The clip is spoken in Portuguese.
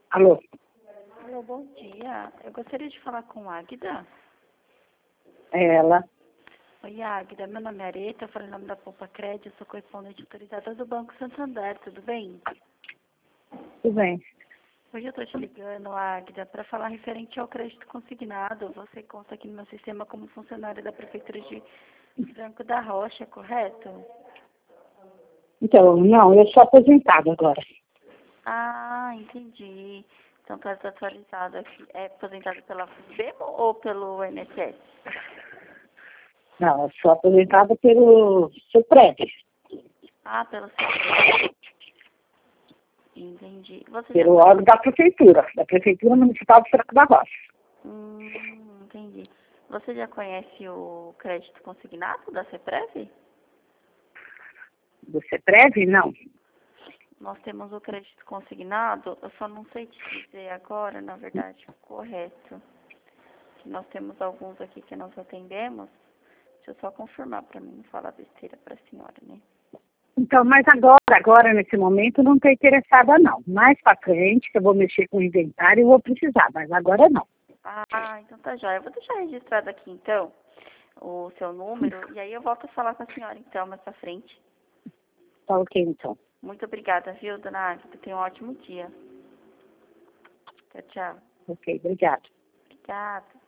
Alô? Alô, bom dia. Eu gostaria de falar com a Águida. É ela. Oi, Águida. Meu nome é Areta, eu falo em nome da Poupa Crédito, sou correspondente autorizada do Banco Santander, tudo bem? Tudo bem. Hoje eu estou te ligando, Águida, para falar referente ao crédito consignado. Você consta aqui no meu sistema como funcionária da Prefeitura de Franco da Rocha, correto? Então, não, eu sou aposentada agora. Ah, entendi. Então está desatualizado aqui. É aposentado pela FUBEMO ou pelo INSS? Não, eu sou aposentada pelo SUPREV, Ah, pelo seu. Entendi. Você já pelo órgão da Prefeitura Municipal de Franco da Rocha. Entendi. Você já conhece o crédito consignado da CEPREV? Do SUPREV, não. Nós temos o crédito consignado, eu só não sei te dizer agora, na verdade, correto. Que nós temos alguns aqui que nós atendemos. Deixa eu só confirmar para mim não falar besteira para a senhora, né? Então, mas agora, nesse momento, não estou interessada, não. Mais para frente, que eu vou mexer com o inventário, eu vou precisar, mas agora não. Ah, então tá jóia. Eu vou deixar registrado aqui, então, o seu número, e aí eu volto a falar com a senhora, então, mais pra frente. Tá ok, então. Muito obrigada, viu, dona Águida? Tenha um ótimo dia. Tchau, tchau. Ok, obrigada. Obrigada.